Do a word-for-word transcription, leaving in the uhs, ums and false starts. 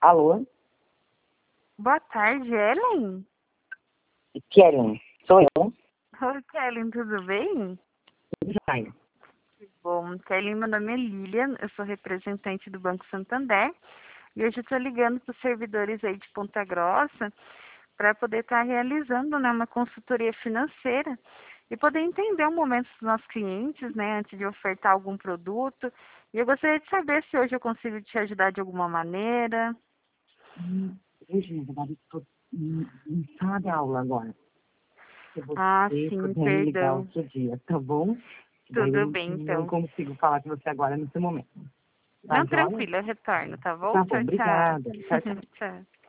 Alô? Boa tarde, Ellen? Kellen, sou eu. Oi, Kellen, tudo bem? Jair. Bom, Kellen, meu nome é Lilian, eu sou representante do Banco Santander e hoje eu estou ligando para os servidores aí de Ponta Grossa para poder estar realizando, né, uma consultoria financeira e poder entender o momento dos nossos clientes, né, antes de ofertar algum produto. E eu gostaria de saber se hoje eu consigo te ajudar de alguma maneira. Hum, Hoje, na verdade, estou em em sala de aula agora. Se Ah, você sim, puder me ligar perdão. outro dia, tá bom? Daí Tudo eu bem, não então. consigo falar com você agora nesse momento. Tá Não, joia? tranquilo, eu retorno, tá bom? Tá bom, Tchau, tchau. obrigada. Tchau, tchau. Tchau.